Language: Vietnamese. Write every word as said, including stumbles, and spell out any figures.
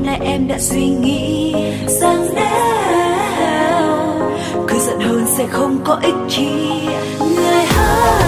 hôm nay em đã suy nghĩ rằng nếu cứ giận hơn sẽ không có ích chi. Người hỡi